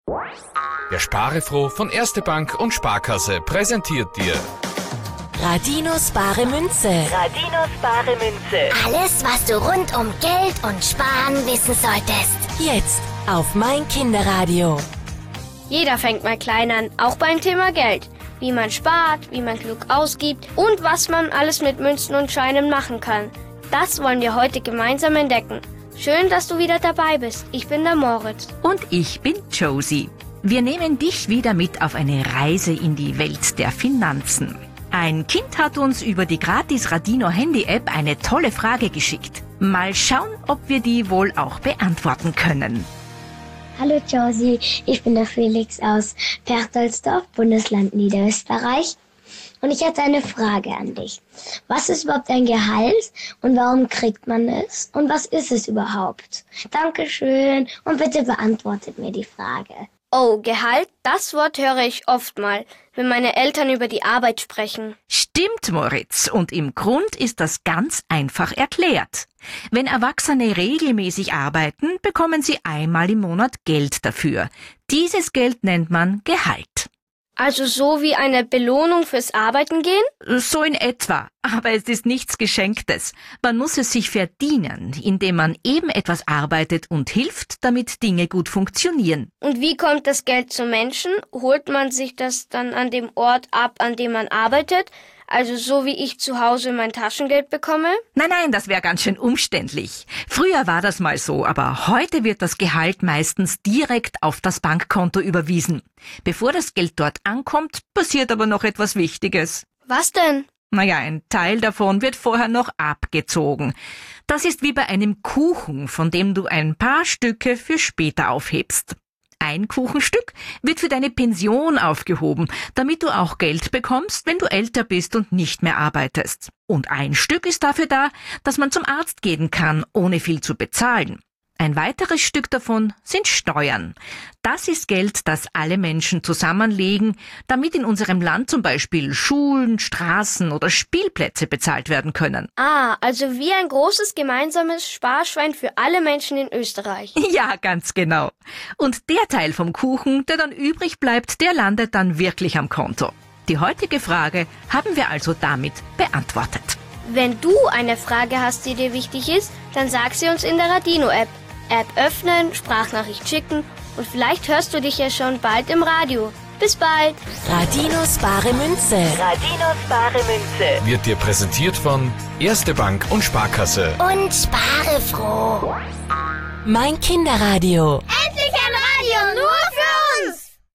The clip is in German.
Der Sparefroh von Erste Bank und Sparkasse präsentiert dir Radinos bare Münze. Radinos bare Münze. Alles, was du rund um Geld und Sparen wissen solltest. Jetzt auf mein Kinderradio. Jeder fängt mal klein an, auch beim Thema Geld. Wie man spart, wie man klug ausgibt und was man alles mit Münzen und Scheinen machen kann. Das wollen wir heute gemeinsam entdecken. Schön, dass du wieder dabei bist. Ich bin der Moritz. Und ich bin Josie. Wir nehmen dich wieder mit auf eine Reise in die Welt der Finanzen. Ein Kind hat uns über die gratis Radino Handy-App eine tolle Frage geschickt. Mal schauen, ob wir die wohl auch beantworten können. Hallo Josie, ich bin der Felix aus Perchtoldsdorf, Bundesland Niederösterreich. Und ich hätte eine Frage an dich. Was ist überhaupt ein Gehalt und warum kriegt man es? Und was ist es überhaupt? Dankeschön und bitte beantwortet mir die Frage. Oh, Gehalt, das Wort höre ich oft mal, wenn meine Eltern über die Arbeit sprechen. Stimmt, Moritz. Und im Grund ist das ganz einfach erklärt. Wenn Erwachsene regelmäßig arbeiten, bekommen sie einmal im Monat Geld dafür. Dieses Geld nennt man Gehalt. Also so wie eine Belohnung fürs Arbeiten gehen? So in etwa. Aber es ist nichts Geschenktes. Man muss es sich verdienen, indem man eben etwas arbeitet und hilft, damit Dinge gut funktionieren. Und wie kommt das Geld zum Menschen? Holt man sich das dann an dem Ort ab, an dem man arbeitet? Also so wie ich zu Hause mein Taschengeld bekomme? Nein, das wäre ganz schön umständlich. Früher war das mal so, aber heute wird das Gehalt meistens direkt auf das Bankkonto überwiesen. Bevor das Geld dort ankommt, passiert aber noch etwas Wichtiges. Was denn? Naja, ein Teil davon wird vorher noch abgezogen. Das ist wie bei einem Kuchen, von dem du ein paar Stücke für später aufhebst. Ein Kuchenstück wird für deine Pension aufgehoben, damit du auch Geld bekommst, wenn du älter bist und nicht mehr arbeitest. Und ein Stück ist dafür da, dass man zum Arzt gehen kann, ohne viel zu bezahlen. Ein weiteres Stück davon sind Steuern. Das ist Geld, das alle Menschen zusammenlegen, damit in unserem Land zum Beispiel Schulen, Straßen oder Spielplätze bezahlt werden können. Ah, also wie ein großes gemeinsames Sparschwein für alle Menschen in Österreich. Ja, ganz genau. Und der Teil vom Kuchen, der dann übrig bleibt, der landet dann wirklich am Konto. Die heutige Frage haben wir also damit beantwortet. Wenn du eine Frage hast, die dir wichtig ist, dann sag sie uns in der Radino-App. App öffnen, Sprachnachricht schicken und vielleicht hörst du dich ja schon bald im Radio. Bis bald! Radinos bare Münze. Radinos bare Münze. wird dir präsentiert von Erste Bank und Sparkasse. Und spare froh. Mein Kinderradio. Endlich!